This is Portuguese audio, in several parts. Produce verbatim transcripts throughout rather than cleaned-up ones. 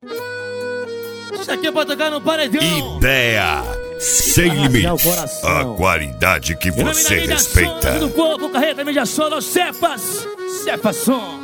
Isso aqui é pra tocar no paredão. Ideia sem limites. A qualidade que você respeita. Do povo, carreta, mídia solo, Cepas. Cepas som.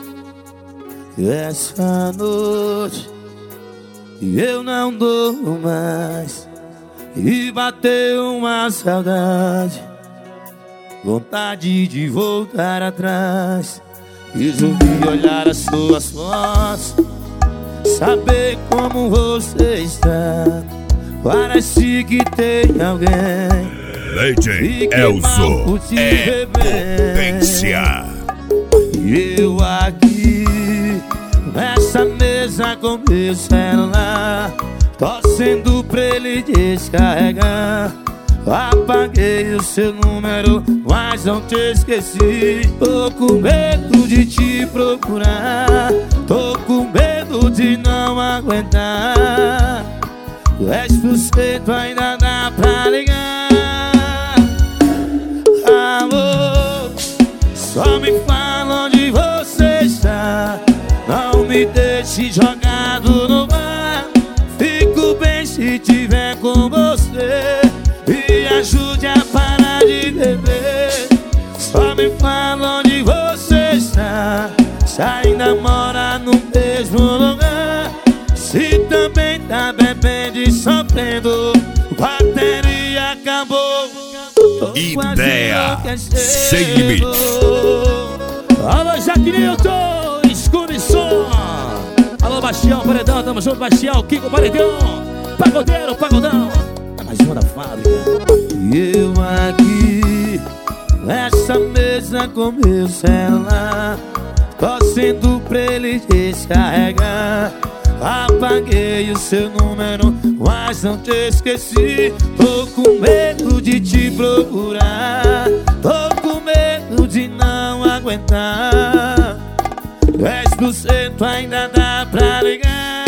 Essa noite eu não durmo mais e bateu uma saudade, vontade de voltar atrás. Quis ouvir olhar as suas fotos, saber como você está. Parece que tem alguém. Legend Elzo é potência. E eu aqui nessa mesa com meu celular, torcendo pra ele descarregar. Apaguei o seu número, mas não te esqueci. Tô com medo de te procurar, tô com medo de não aguentar. dez por cento ainda dá pra ligar. Alô, só me fala onde você está. Não me deixe jogado no mar. Fico bem se tiver com você. Me ajude a parar de beber. Só me fala onde você está. Se ainda mora no mesmo lugar. Se também tá bebendo e sofrendo. Bateria acabou. Ideia sem limites. Alô, Jaquinilton, escure som. Alô, Bastião, Paredão, tamo junto, Bastião, Kiko, Paredão. Pagodeiro, Pagodão. Mais uma da fábrica. E eu aqui nessa mesa com meu celular, torcendo pra ele descarregar. Apaguei o seu número, mas não te esqueci. Tô com medo de te procurar, tô com medo de não aguentar. dez por cento ainda dá pra ligar.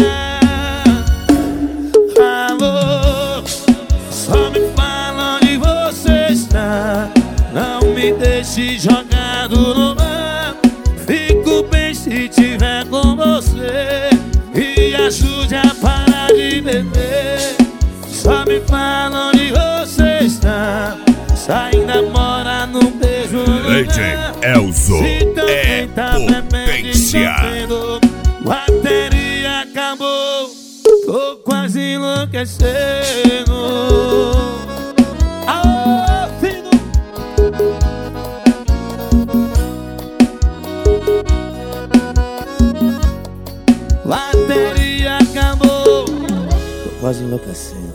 Alô, só me fala onde você está. Não me deixe jogado no mar. Fico bem se tiver com você. E ajude a parar de beber. Só me fala onde você está. Se ainda mora no mesmo lugar. Legend Elzo é potência. Bateria acabou. Tô quase enlouquecendo. Aô, filho. Bateria acabou. Tô quase enlouquecendo.